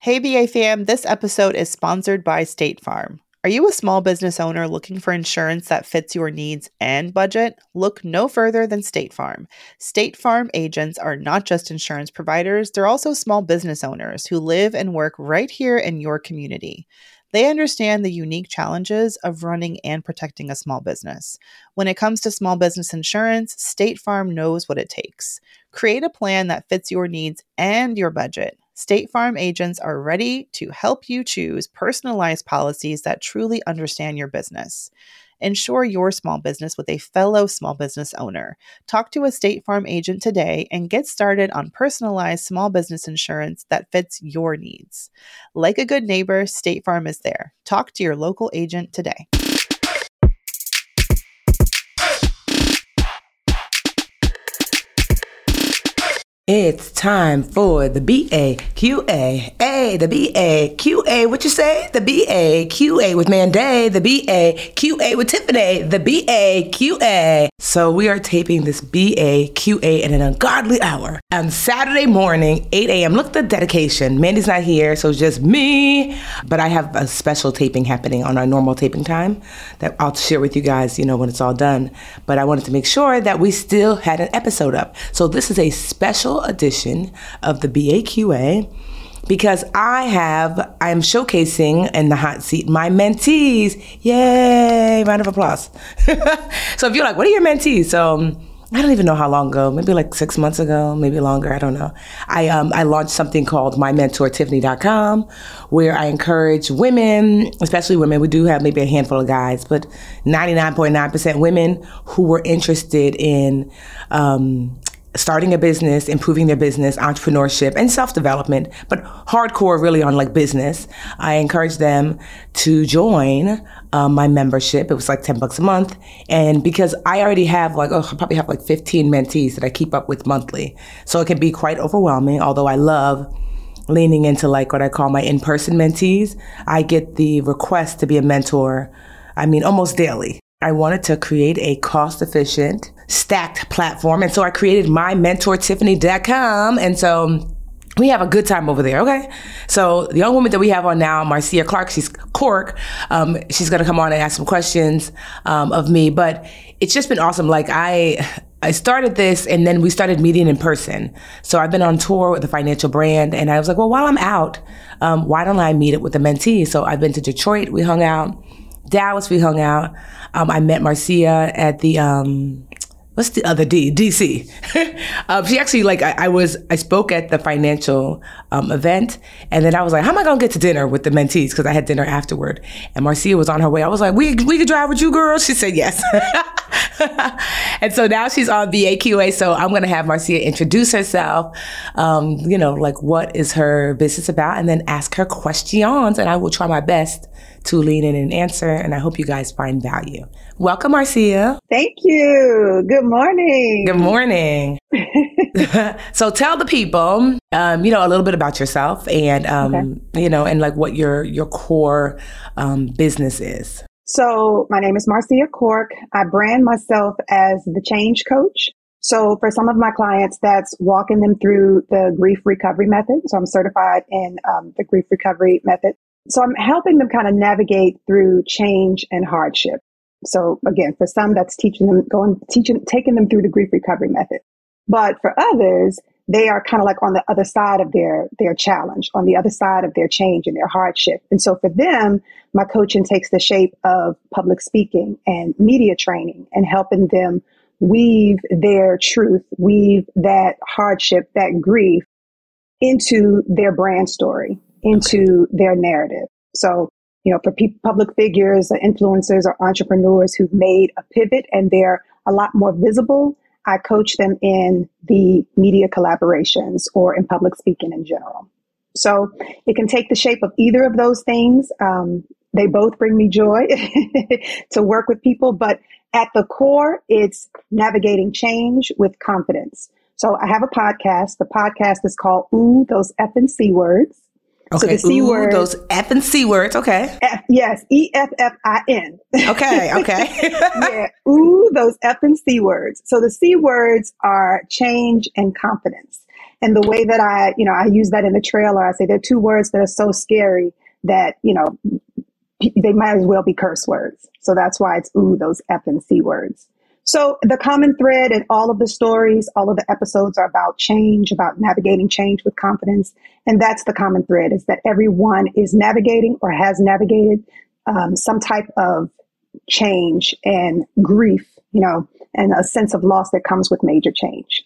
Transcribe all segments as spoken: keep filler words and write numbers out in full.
Hey B A fam, this episode is sponsored by State Farm. Are you a small business owner looking for insurance that fits your needs and budget? Look no further than State Farm. State Farm agents are not just insurance providers, they're also small business owners who live and work right here in your community. They understand the unique challenges of running and protecting a small business. When it comes to small business insurance, State Farm knows what it takes. Create a plan that fits your needs and your budget. State Farm agents are ready to help you choose personalized policies that truly understand your business. Insure your small business with a fellow small business owner. Talk to a State Farm agent today and get started on personalized small business insurance that fits your needs. Like a good neighbor, State Farm is there. Talk to your local agent today. It's time for the B A Q A. Hey, the B A Q A. What you say? The B A Q A with Manday. The B A Q A with Tiffany. The B A Q A. So we are taping this B A Q A in an ungodly hour on Saturday morning, eight a.m. Look at the dedication. Mandy's not here, so it's just me. But I have a special taping happening on our normal taping time that I'll share with you guys, you know, when it's all done. But I wanted to make sure that we still had an episode up. So this is a special edition of the B A Q A because I have, I am showcasing in the hot seat my mentees. Yay, round of applause. So if you're like, what are your mentees? So um, I don't even know how long ago, maybe like six months ago, maybe longer, I don't know. I um I launched something called my mentor tiffany dot com where I encourage women, especially women, we do have maybe a handful of guys, but ninety-nine point nine percent women who were interested in um starting a business, improving their business, entrepreneurship, and self-development, but hardcore really on like business. I encourage them to join um, my membership. It was like ten bucks a month. And because I already have like, oh, I probably have like fifteen mentees that I keep up with monthly. So it can be quite overwhelming, although I love leaning into like what I call my in-person mentees. I get the request to be a mentor, I mean, almost daily. I wanted to create a cost-efficient, stacked platform. And so I created my mentor tiffany dot com. And so we have a good time over there, okay? So the young woman that we have on now, Marcia Clark, she's Cork. Um, she's going to come on and ask some questions um, of me. But it's just been awesome. Like I... I started this and then we started meeting in person. So I've been on tour with the financial brand and I was like, well, while I'm out, um, why don't I meet it with the mentee? So I've been to Detroit, we hung out. Dallas, we hung out. Um, I met Marcia at the, um, what's the other D? D C. um, she actually, like, I, I was, I spoke at the financial um, event, and then I was like, how am I going to get to dinner with the mentees? Because I had dinner afterward. And Marcia was on her way. I was like, we we could drive with you, girl? She said yes. And so now she's on B A Q A, so I'm going to have Marcia introduce herself, um, you know, like what is her business about, and then ask her questions, and I will try my best to lean in and answer, and I hope you guys find value. Welcome, Marcia. Thank you. Good morning. Good morning. So tell the people, um, you know, a little bit about yourself and, um, okay. you know, and like what your your core um, business is. So my name is Marcia Cork. I brand myself as the change coach. So for some of my clients, that's walking them through the grief recovery method. So I'm certified in um, the grief recovery method. So I'm helping them kind of navigate through change and hardship. So again, for some, that's teaching them, going, teaching, taking them through the grief recovery method. But for others, they are kind of like on the other side of their, their challenge, on the other side of their change and their hardship. And so for them, my coaching takes the shape of public speaking and media training and helping them weave their truth, weave that hardship, that grief into their brand story, into their narrative. So, you know, for pe- public figures or influencers or entrepreneurs who've made a pivot and they're a lot more visible, I coach them in the media collaborations or in public speaking in general. So it can take the shape of either of those things. Um, they both bring me joy to work with people, but at the core, it's navigating change with confidence. So I have a podcast. The podcast is called Ooh, Those F and C Words. Okay, so the C Ooh, word, those F and C words, okay. F, yes, E F F I N. Okay, okay. Yeah, ooh, those F and C words. So the C words are change and confidence. And the way that I, you know, I use that in the trailer, I say there are two words that are so scary that, you know, they might as well be curse words. So that's why it's, ooh, those F and C words. So the common thread in all of the stories, all of the episodes are about change, about navigating change with confidence. And that's the common thread, is that everyone is navigating or has navigated um, some type of change and grief, you know, and a sense of loss that comes with major change.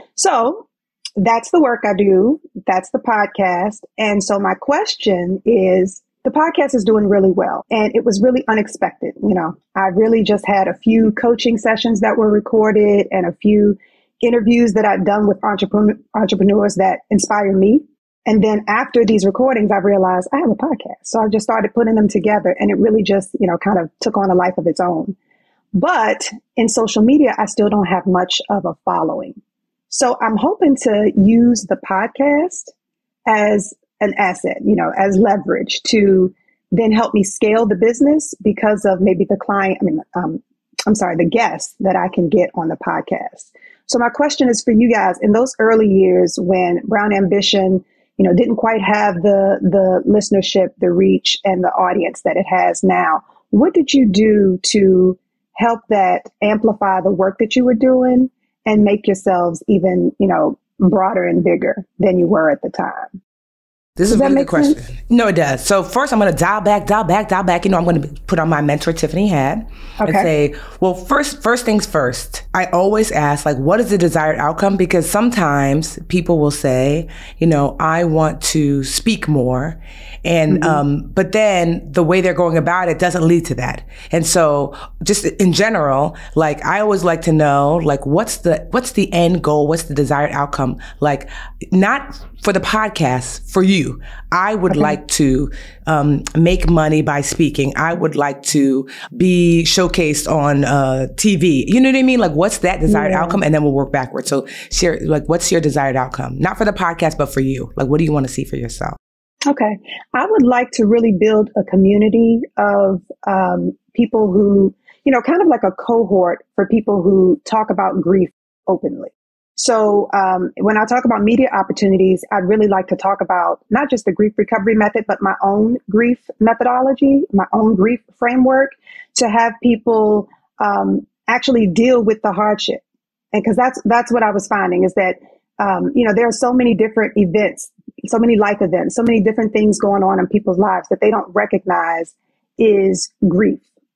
So that's the work I do. That's the podcast. And so my question is, the podcast is doing really well, and it was really unexpected. You know, I really just had a few coaching sessions that were recorded and a few interviews that I'd done with entrepreneur, entrepreneurs that inspired me. And then after these recordings, I realized I have a podcast. So I just started putting them together, and it really just, you know, kind of took on a life of its own. But in social media, I still don't have much of a following. So I'm hoping to use the podcast as an asset, you know, as leverage to then help me scale the business because of maybe the client, I mean, um, I'm sorry, the guests that I can get on the podcast. So my question is for you guys, in those early years when Brown Ambition, you know, didn't quite have the, the listenership, the reach, and the audience that it has now, what did you do to help that amplify the work that you were doing and make yourselves even, you know, broader and bigger than you were at the time? This is a really good question. Sense? No, it does. So first, I'm going to dial back, dial back, dial back. You know, I'm going to put on my mentor Tiffany hat okay. and say, well, first, first things first. I always ask, like, what is the desired outcome? Because sometimes people will say, you know, I want to speak more. And, mm-hmm. um, but then the way they're going about it doesn't lead to that. And so just in general, like, I always like to know, like, what's the, what's the end goal? What's the desired outcome? Like, not for the podcast, for you. I would okay. like to, um, make money by speaking. I would like to be showcased on, uh, T V. You know what I mean? Like, what's that desired yeah. outcome? And then we'll work backwards. So share, like, what's your desired outcome? Not for the podcast, but for you. Like, what do you want to see for yourself? Okay. I would like to really build a community of um, people who, you know, kind of like a cohort for people who talk about grief openly. So um, when I talk about media opportunities, I'd really like to talk about not just the grief recovery method, but my own grief methodology, my own grief framework, to have people um, actually deal with the hardship. And because that's that's what I was finding is that, um, you know, there are so many different events, so many life events, so many different things going on in people's lives that they don't recognize is grief,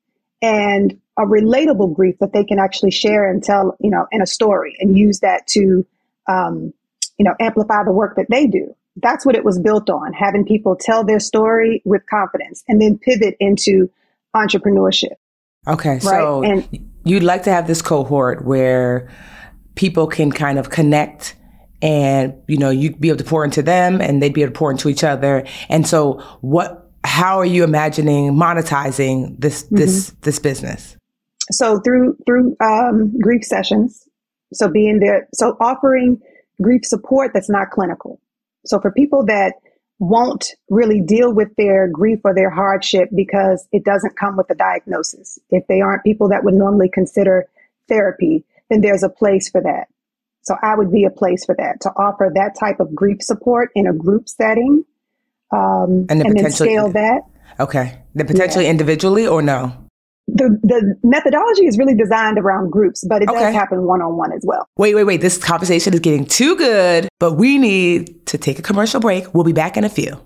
and a relatable grief that they can actually share and tell, you know, in a story and use that to, um, you know, amplify the work that they do. That's what it was built on, having people tell their story with confidence and then pivot into entrepreneurship. Okay. Right? So and, you'd like to have this cohort where people can kind of connect and, you know, you'd be able to pour into them and they'd be able to pour into each other. And so what, how are you imagining monetizing this, mm-hmm. this, this business? So through, through, um, grief sessions. So being there, so offering grief support that's not clinical. So for people that won't really deal with their grief or their hardship because it doesn't come with a diagnosis. If they aren't people that would normally consider therapy, then there's a place for that. So I would be a place for that, to offer that type of grief support in a group setting, um, and, and then scale that. Okay. Then potentially yeah. individually or no? The the methodology is really designed around groups, but it okay. does happen one-on-one as well. Wait, wait, wait. This conversation is getting too good, but we need to take a commercial break. We'll be back in a few.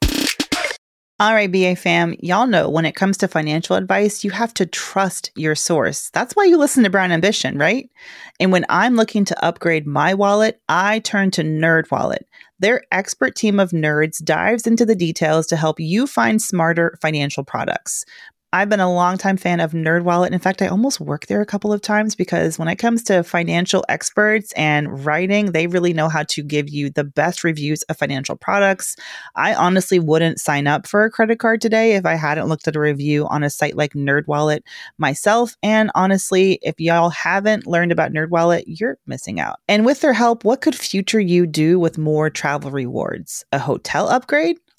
All right, B A fam, y'all know when it comes to financial advice, you have to trust your source. That's why you listen to Brown Ambition, right? And when I'm looking to upgrade my wallet, I turn to NerdWallet. Their expert team of nerds dives into the details to help you find smarter financial products. I've been a longtime fan of NerdWallet. In fact, I almost worked there a couple of times because when it comes to financial experts and writing, they really know how to give you the best reviews of financial products. I honestly wouldn't sign up for a credit card today if I hadn't looked at a review on a site like NerdWallet myself. And honestly, if y'all haven't learned about NerdWallet, you're missing out. And with their help, what could future you do with more travel rewards? A hotel upgrade?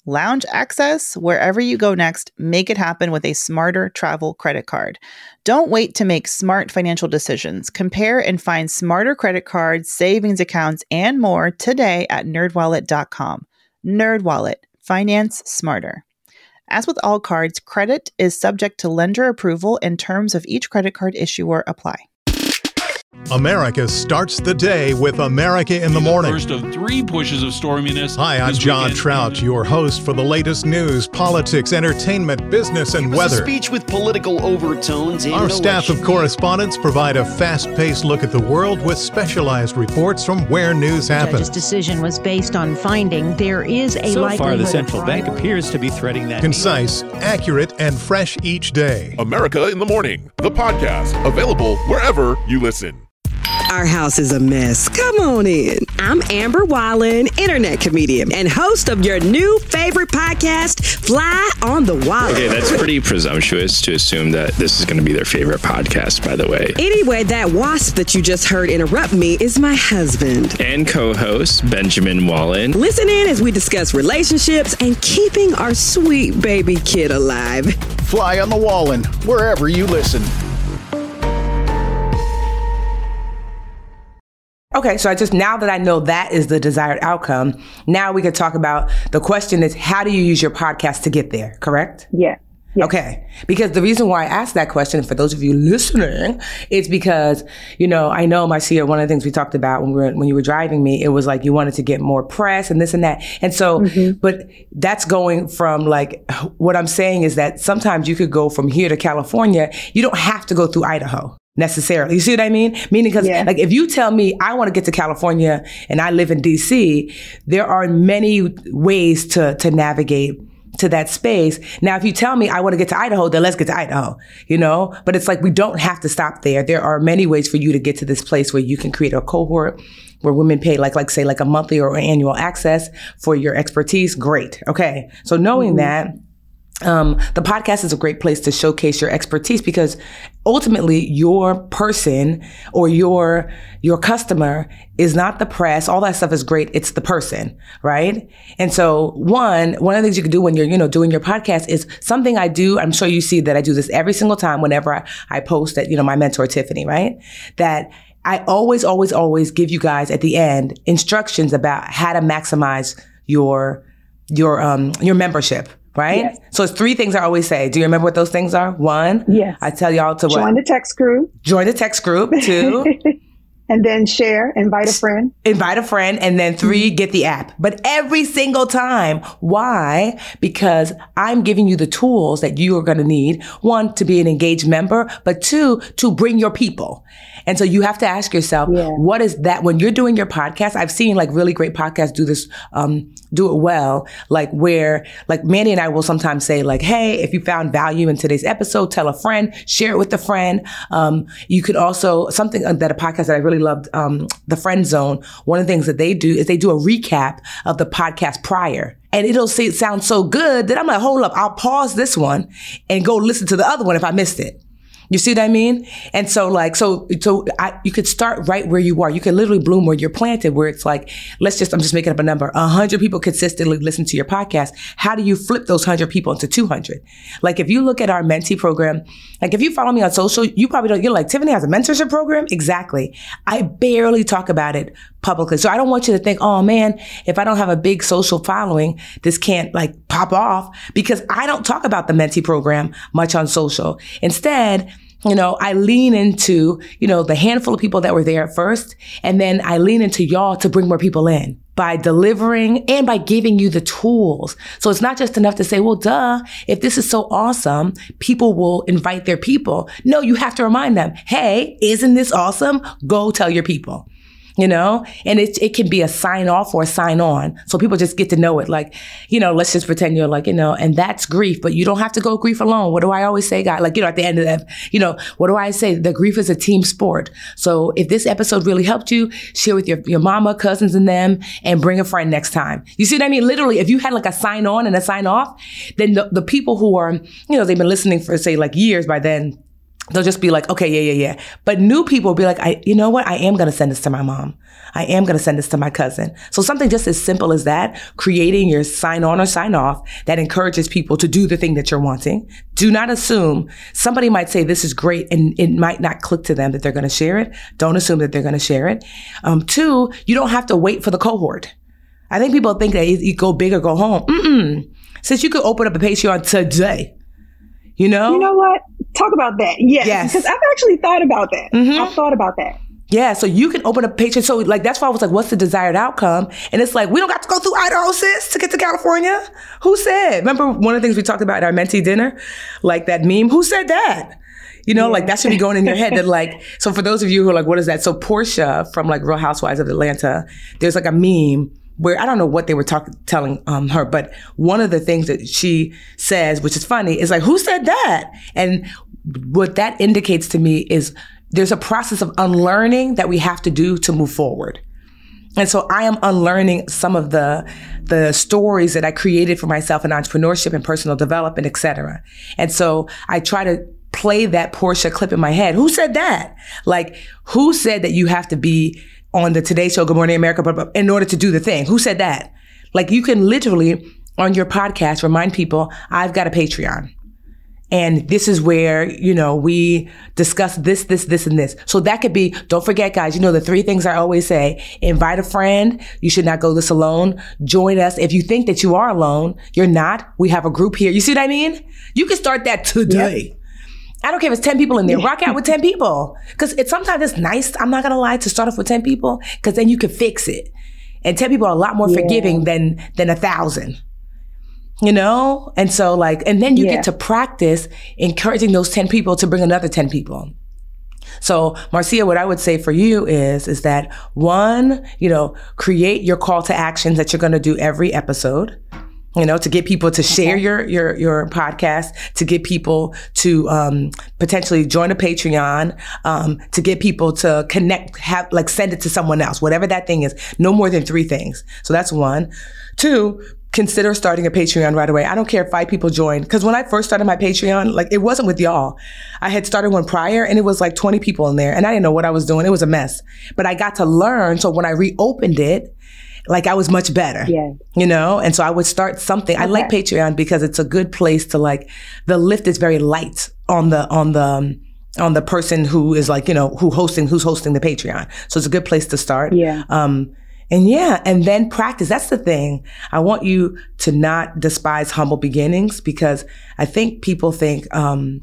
lounge access, wherever you go next, make it happen with a smarter travel credit card. Don't wait to make smart financial decisions. Compare and find smarter credit cards, savings accounts, and more today at nerd wallet dot com. NerdWallet. Finance smarter. As with all cards, credit is subject to lender approval and terms of each credit card issuer apply. America starts the day with America in the Morning. First of three pushes of storminess. Hi, I'm John weekend. Trout, your host for the latest news, politics, entertainment, business, and it was weather. A speech with political overtones. Our staff of correspondents provide a fast-paced look at the world with specialized reports from where news happens. The judge's decision was based on finding there is a so likelihood. So far, the central bank appears to be threading that. Concise, accurate, and fresh each day. America in the Morning, the podcast, available wherever you listen. Our house is a mess. Come on in. I'm Amber Wallen, internet comedian and host of your new favorite podcast, Fly on the Wallen. Okay, that's pretty presumptuous to assume that this is going to be their favorite podcast, by the way. Anyway, that wasp that you just heard interrupt me is my husband. And co-host, Benjamin Wallen. Listen in as we discuss relationships and keeping our sweet baby kid alive. Fly on the Wallen, wherever you listen. Okay, so I just, now that I know that is the desired outcome, now we could talk about, the question is, how do you use your podcast to get there, correct? Yeah. Yes. Okay. Because the reason why I asked that question, for those of you listening, it's because, you know, I know, Marcia, one of the things we talked about when we were, when you were driving me, it was like you wanted to get more press and this and that. And so, mm-hmm. but that's going from like, what I'm saying is that sometimes you could go from here to California. You don't have to go through Idaho. Necessarily. You see what I mean? Meaning, because yeah. like if you tell me I want to get to California and I live in D C, there are many ways to to navigate to that space. Now, if you tell me I want to get to Idaho, then let's get to Idaho, you know? But it's like we don't have to stop there. There are many ways for you to get to this place where you can create a cohort where women pay like, like say like a monthly or annual access for your expertise. Great. Okay. So knowing mm-hmm. that, Um, the podcast is a great place to showcase your expertise because ultimately your person or your, your customer is not the press. All that stuff is great. It's the person, right? And so one, one of the things you can do when you're, you know, doing your podcast is something I do. I'm sure you see that I do this every single time whenever I, I post at, you know, my mentor, Tiffany, right? That I always, always, always give you guys at the end instructions about how to maximize your, your, um, your membership. Right? Yes. So it's three things I always say. Do you remember what those things are? One, yes. I tell y'all to join what? Join the text group. Join the text group. Two. And then share, invite a friend. Invite a friend. And then three, mm-hmm. get the app. But every single time. Why? Because I'm giving you the tools that you are going to need. One, to be an engaged member, but two, to bring your people. And so you have to ask yourself, yeah. what is that? When you're doing your podcast, I've seen like really great podcasts do this, um, do it well, like where, like Mandy and I will sometimes say like, hey, if you found value in today's episode, tell a friend, share it with a friend. Um, you could also, something that a podcast that I really loved, um, The Friend Zone, one of the things that they do is they do a recap of the podcast prior. And it'll say it sounds so good that I'm like, hold up, I'll pause this one and go listen to the other one if I missed it. You see what I mean? And so like, so, so I, you could start right where you are. You can literally bloom where you're planted, where it's like, let's just, I'm just making up a number. A hundred people consistently listen to your podcast. How do you flip those hundred people into two hundred? Like if you look at our mentee program, like if you follow me on social, you probably don't, you're like, Tiffany has a mentorship program? Exactly. I barely talk about it publicly. So I don't want you to think, oh man, if I don't have a big social following, this can't like pop off, because I don't talk about the mentee program much on social. Instead, you know, I lean into, you know, the handful of people that were there at first, and then I lean into y'all to bring more people in by delivering and by giving you the tools. So it's not just enough to say, well, duh, if this is so awesome, people will invite their people. No, you have to remind them, hey, isn't this awesome? Go tell your people. You know, and it it can be a sign off or a sign on. So people just get to know it. Like, you know, let's just pretend you're like, you know, and that's grief, but you don't have to go grief alone. What do I always say, guys? Like, you know, at the end of that, you know, what do I say? The grief is a team sport. So if this episode really helped you, share with your, your mama, cousins and them, and bring a friend next time. You see what I mean? Literally, if you had like a sign on and a sign off, then the, the people who are, you know, they've been listening for say like years by then, They'll just be like, okay, yeah, yeah, yeah. But new people will be like, I, you know what? I am going to send this to my mom. I am going to send this to my cousin. So something just as simple as that, creating your sign on or sign off that encourages people to do the thing that you're wanting. Do not assume somebody might say this is great and it might not click to them that they're going to share it. Don't assume that they're going to share it. Um, two, you don't have to wait for the cohort. I think people think that you go big or go home. Mm-mm. Since you could open up a Patreon today, you know? You know what? Talk about that. Yes. Yes. Because I've actually thought about that. Mm-hmm. I've thought about that. Yeah, so you can open up Patreon. So like that's why I was like, what's the desired outcome? And it's like, we don't got to go through Idaho, sis, to get to California. Who said? Remember one of the things we talked about at our mentee dinner? Like that meme? Who said that? You know, yeah. Like that should be going in your head that like, so for those of you who are like, what is that? So Portia from like Real Housewives of Atlanta, there's like a meme where I don't know what they were talking, telling um, her, but one of the things that she says, which is funny, is like, who said that? And what that indicates to me is there's a process of unlearning that we have to do to move forward. And so I am unlearning some of the the stories that I created for myself in entrepreneurship and personal development, et cetera. And so I try to play that Portia clip in my head. Who said that? Like, who said that you have to be on the Today Show, Good Morning America, in order to do the thing? Who said that? Like, you can literally, on your podcast, remind people, I've got a Patreon. And this is where, you know, we discuss this, this, this, and this. So that could be, don't forget, guys, you know, the three things I always say: invite a friend. You should not go this alone. Join us. If you think that you are alone, you're not. We have a group here. You see what I mean? You can start that today. Yep. I don't care if it's ten people in there. Rock out with ten people. Because it's sometimes it's nice, I'm not going to lie, to start off with ten people, because then you can fix it. And ten people are a lot more yeah. forgiving than than a thousand. You know? And so like, and then you yeah. get to practice encouraging those ten people to bring another ten people. So Marcia, what I would say for you is, is that one, you know, create your call to actions that you're going to do every episode. You know, to get people to share okay. your, your, your podcast, to get people to, um, potentially join a Patreon, um, to get people to connect, have, like send it to someone else, whatever that thing is, no more than three things. So that's one. Two, consider starting a Patreon right away. I don't care if five people join. Cause when I first started my Patreon, like it wasn't with y'all. I had started one prior and it was like twenty people in there and I didn't know what I was doing. It was a mess, but I got to learn. So when I reopened it, like I was much better, yeah. you know? And so I would start something. Okay. I like Patreon because it's a good place to like, the lift is very light on the, on the, um, on the person who is like, you know, who hosting, who's hosting the Patreon. So it's a good place to start. Yeah. Um, and yeah, and then practice. That's the thing. I want you to not despise humble beginnings, because I think people think, um,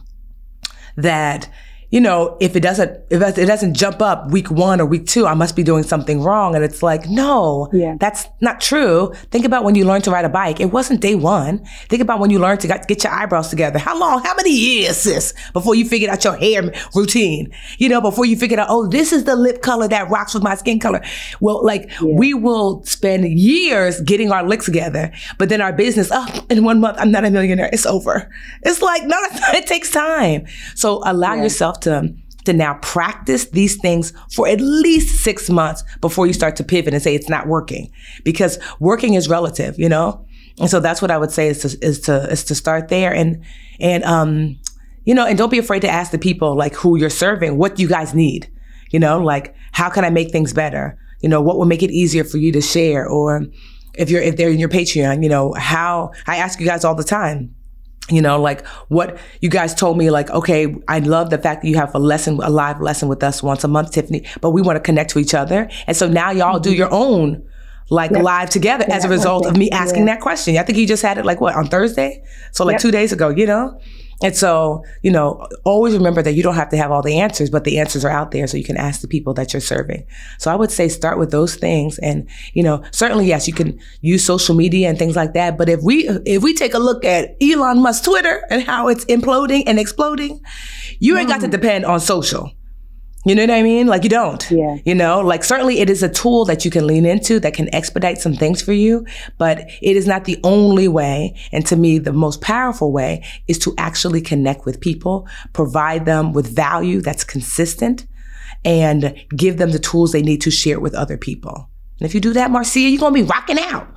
that, you know, if it doesn't, if it doesn't jump up week one or week two, I must be doing something wrong. And it's like, no, yeah. that's not true. Think about when you learned to ride a bike. It wasn't day one. Think about when you learned to get your eyebrows together. How long, how many years, sis, before you figured out your hair routine? You know, before you figured out, oh, this is the lip color that rocks with my skin color. Well, like yeah. we will spend years getting our licks together, but then our business, oh, in one month, I'm not a millionaire. It's over. It's like, no, it takes time. So allow yeah. yourself to to now practice these things for at least six months before you start to pivot and say it's not working, because working is relative, you know? And so that's what I would say is to, is to, is to start there. And, and, um, you know, and don't be afraid to ask the people like who you're serving, what you guys need, you know, like, how can I make things better? You know, what will make it easier for you to share? Or if you're, if they're in your Patreon, you know, how, I ask you guys all the time, you know, like what you guys told me, like, okay, I love the fact that you have a lesson, a live lesson with us once a month, Tiffany, but we want to connect to each other. And so now y'all mm-hmm. do your own like yeah. live together yeah, as a result of me asking yeah. that question. I think you just had it like what, on Thursday? So like yep. two days ago, you know? And so, you know, always remember that you don't have to have all the answers, but the answers are out there so you can ask the people that you're serving. So I would say start with those things. And, you know, certainly, yes, you can use social media and things like that. But if we, if we take a look at Elon Musk's Twitter and how it's imploding and exploding, you ain't mm. got to depend on social. You know what I mean? Like you don't, yeah. you know, like certainly it is a tool that you can lean into that can expedite some things for you, but it is not the only way. And to me, the most powerful way is to actually connect with people, provide them with value that's consistent, and give them the tools they need to share it with other people. And if you do that, Marcia, you're going to be rocking out.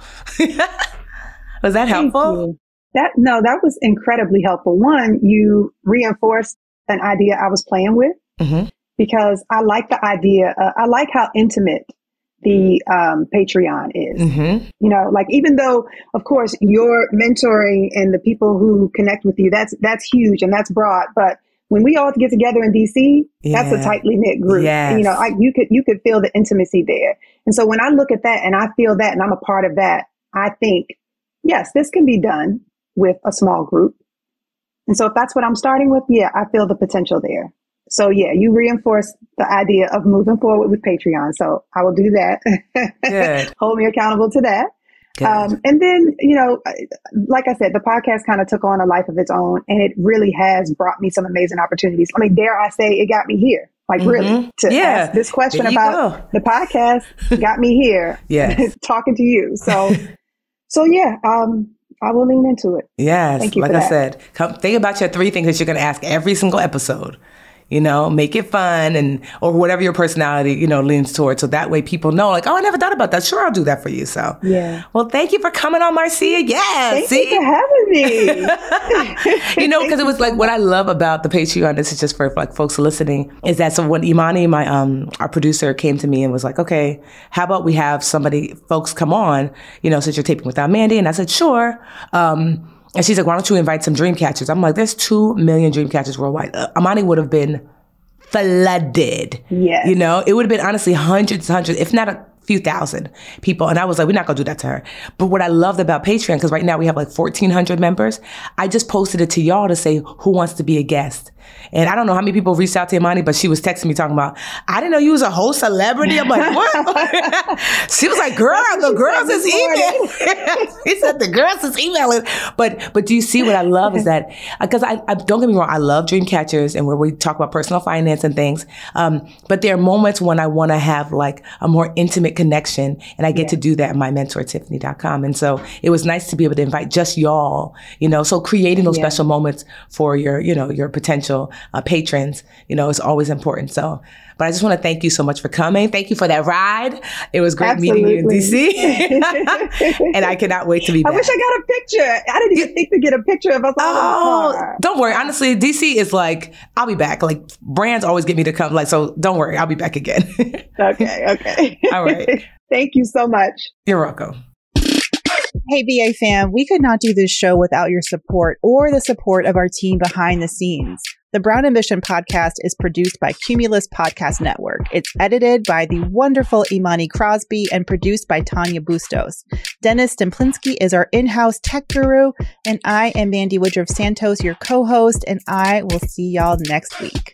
Was that helpful? That, no, that was incredibly helpful. One, you reinforced an idea I was playing with mm-hmm. because I like the idea. Uh, I like how intimate the um, Patreon is. Mm-hmm. You know, like even though, of course, your mentoring and the people who connect with you, that's that's huge and that's broad. But when we all get together in D C, yeah. that's a tightly knit group. Yes. You know, I, you could you could feel the intimacy there. And so when I look at that and I feel that and I'm a part of that, I think, yes, this can be done with a small group. And so if that's what I'm starting with, yeah, I feel the potential there. So yeah, you reinforce the idea of moving forward with Patreon. So I will do that. Good. Hold me accountable to that. Um, and then, you know, like I said, the podcast kind of took on a life of its own, and it really has brought me some amazing opportunities. I mean, dare I say it got me here, like mm-hmm. really to yeah. ask this question about go. the podcast got me here yes. talking to you. So, so yeah, um, I will lean into it. Yes. Thank you like for I that. said, come think about your three things that you're going to ask every single episode. You know, make it fun and or whatever your personality, you know, leans towards. So that way people know, like, oh, I never thought about that. Sure, I'll do that for you. So, yeah. Well, thank you for coming on, Marcia. Yes. Thank see? you for having me. You know, because it was like what I love about the Patreon, this is just for like folks listening, is that so when Imani, my um our producer, came to me and was like, okay, how about we have somebody, folks come on, you know, since you're taping without Mandy? And I said, sure. Um, And she's like, why don't you invite some dream catchers? I'm like, there's two million dream catchers worldwide. Uh, Imani would have been flooded. Yes. You know, it would have been honestly hundreds, hundreds, if not a few thousand people. And I was like, we're not going to do that to her. But what I loved about Patreon, because right now we have like fourteen hundred members, I just posted it to y'all to say, who wants to be a guest? And I don't know how many people reached out to Imani, but she was texting me talking about, I didn't know you was a whole celebrity. I'm like, what? She was like, girl, the girls is emailing. She said, the girls is emailing. But but do you see what I love is that, because I, I don't get me wrong, I love dream catchers and where we talk about personal finance and things. Um, but there are moments when I want to have like a more intimate connection, and I get yeah. to do that in my mentor tiffany dot com. And so it was nice to be able to invite just y'all, you know, so creating those yeah. special moments for your, you know, your potential uh, patrons, you know, is always important. So, but I just want to thank you so much for coming. Thank you for that ride. It was great Absolutely. meeting you in D C. And I cannot wait to be back. I wish I got a picture. I didn't even think to get a picture of us. Oh, don't worry. Honestly, D C is like, I'll be back. Like brands always get me to come. Like, so don't worry. I'll be back again. Okay. Okay. All right. Thank you so much. You're welcome. Hey, B A fam, we could not do this show without your support or the support of our team behind the scenes. The Brown Ambition podcast is produced by Cumulus Podcast Network. It's edited by the wonderful Imani Crosby and produced by Tanya Bustos. Dennis Stemplinsky is our in-house tech guru, and I am Mandy Woodruff Santos, your co-host, and I will see y'all next week.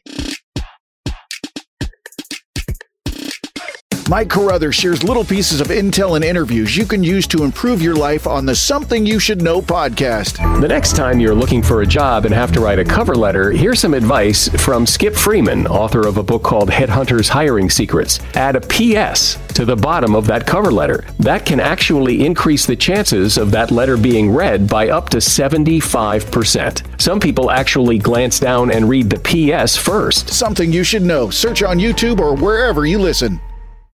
Mike Carruthers shares little pieces of intel and interviews you can use to improve your life on the Something You Should Know podcast. The next time you're looking for a job and have to write a cover letter, here's some advice from Skip Freeman, author of a book called Headhunters Hiring Secrets. Add a P S to the bottom of that cover letter. That can actually increase the chances of that letter being read by up to seventy-five percent. Some people actually glance down and read the P S first. Something You Should Know. Search on YouTube or wherever you listen.